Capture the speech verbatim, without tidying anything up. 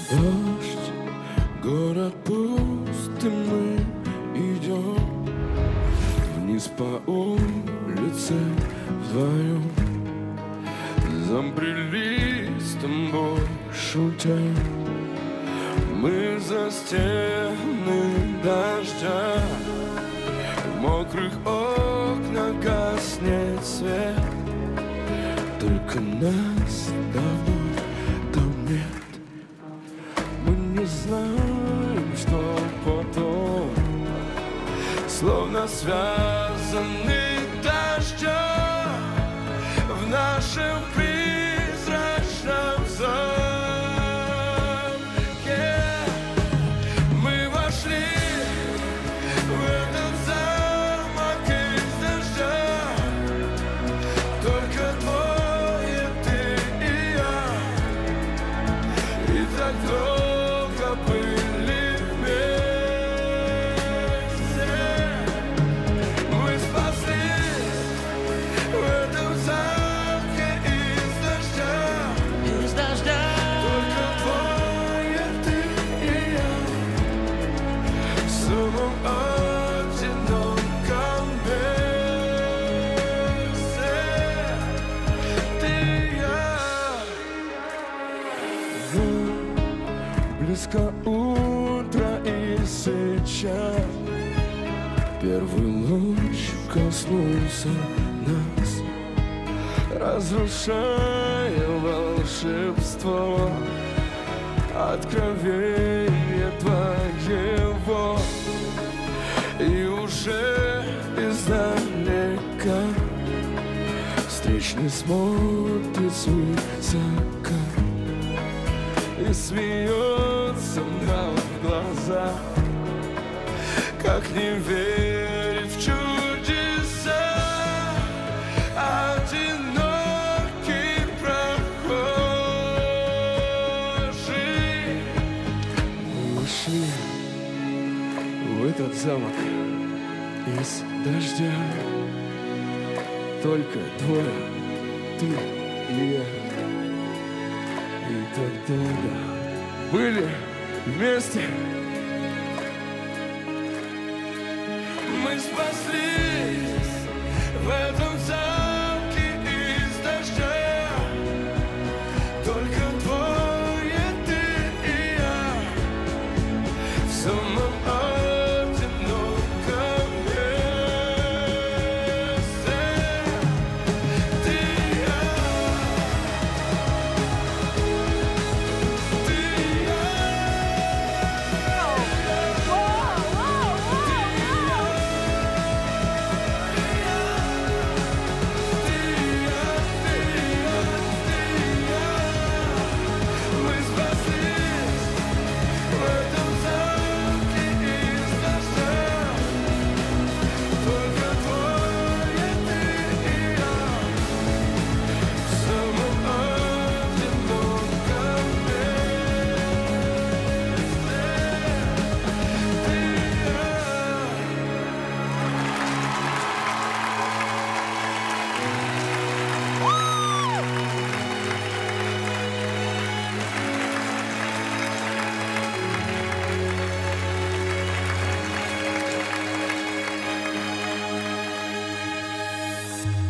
Дождь, город пуст, и мы идем вниз по улице вдвоем. Забрелись с тобой, шутя, мы за стены дождя. В мокрых окнах гаснет свет, только нас давно там нет. Мы не знаем, что потом, словно связаны дождем в нашем призрачном замке. Мы вошли в этот замок из дождя, только двое, ты и я, и так долго были вместе. Мы спаслись в этом замке из дождя, из дождя. Только двое, ты и я, в самом одиноком месте. Ты и я. Близко утро, и сейчас первый луч коснулся нас, разрушая волшебство откровение твоего. И уже издалека встречный смотрит свысока и смеется нам в глаза, как не верит в чудеса одинокий прохожий. Мы ушли в этот замок из дождя, только двое, ты и я, и так долго были вместе. Мы спасли